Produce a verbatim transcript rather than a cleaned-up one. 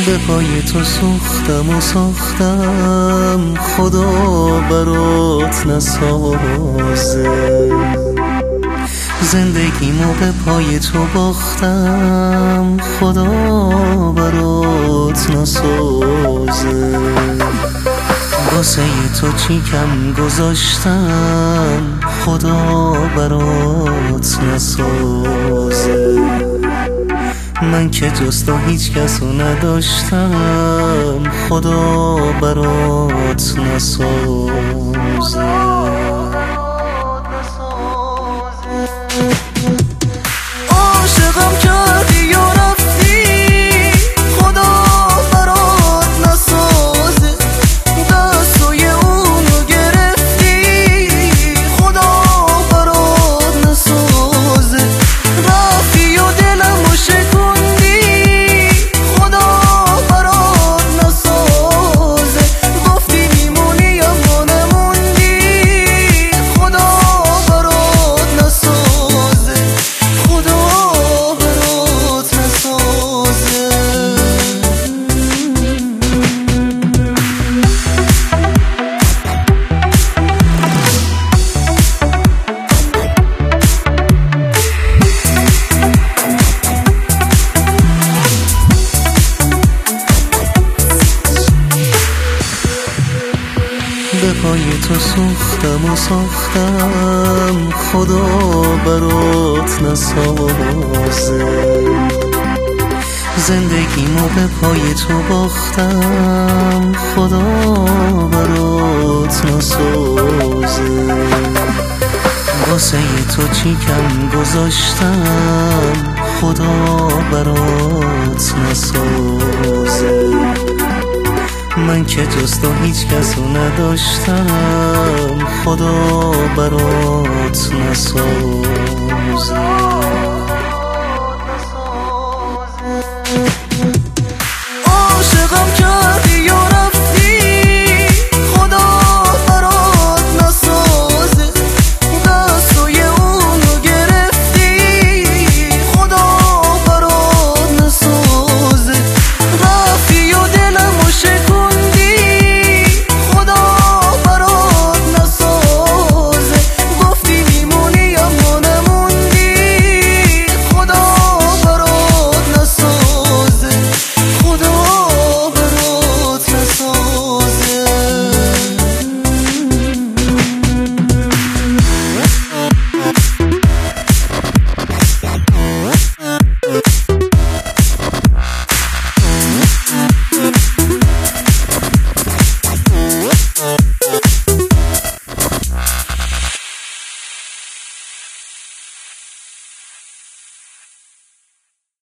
به پای تو سوختم و ساختم، خدا برات نسازه. زندگیمو به پای تو باختم، خدا برات نسازه. واسه تو چی کم گذاشتم، خدا برات نسازه. من که جز تو هیچ کسو نداشتم، خدا برات نسازه. عاشقم کردی و رفتی، خدا برات نسازه. دستای اونو گرفتی، خدا برات نسازه. رفتی و دلمو شکوندی، خدا برات نسازه. گفتی میمونی اما نموندی، خدا برات نسازه. خدا برات نسازه. به پای تو سوختم و ساختم، خدا برات نسازه. زندگیمو به پای تو باختم، خدا برات نسازه. واسه تو چی کم گذاشتم، خدا برات نسازه. من که جز تو هیچ کسو نداشتم، خدا برات نسازه.